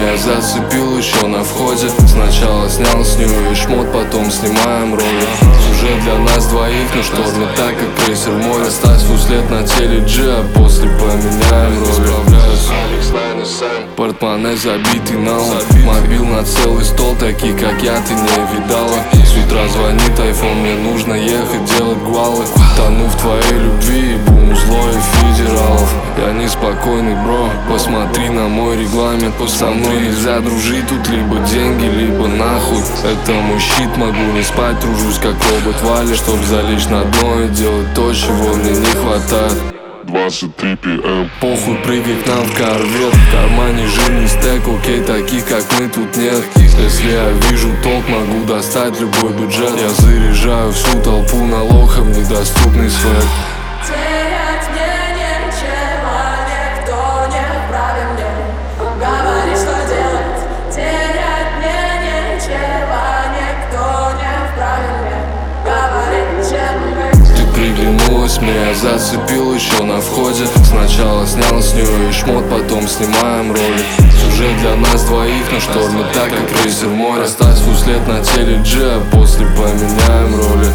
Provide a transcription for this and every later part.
меня зацепил еще на входе. Сначала снял с нее весь шмот, потом снимаем ролик. Уже для нас двоих, но шторм так, как крейсер в море. Оставь след на теле G, а после поменяем роли. Портмоне забитый налом, мобил на целый стол, такие как я ты не видала. С утра звонит айфон, мне нужно ехать делать гвалы. Тону в твоей любви, бум, злой федералов. Я неспокойный, бро, посмотри на мой регламент. Со мной нельзя дружить, тут либо деньги, либо нахуй. Это мой щит, могу не спать, тружусь как робот Валя, чтоб залечь на дно и делать то, чего мне не хватает. 23 PM. Похуй, прыгай к нам в корвет. В кармане жирный стек, окей, таких как мы тут нет. Если я вижу толк, могу достать любой бюджет. Я заряжаю всю толпу на лохом недоступный свет. Терять мне нечего, никто не вправе мне говорить, что делать. Терять мне нечего, никто не вправе мне говорить, чем быть. Ты приглянулась мне, я зацепил еще на входе. Сначала снял с нее и шмот, потом снимаем ролик. Сюжет для нас двоих, но шторм так, как крейсер в море. Оставь след на теле G, а после поменяем роли.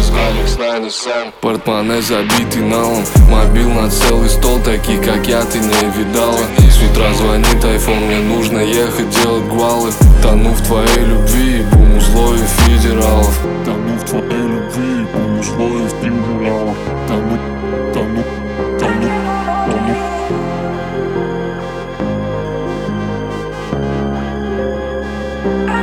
Портмоне забитый налом, мобил на целый стол, такие как я ты не видала. С утра звонит айфон, мне нужно ехать делать гвалы. Тону в твоей любви, бум, условий федералов. Тону в твоей любви, бум, условий федералов. Тону, тону, тону, тону.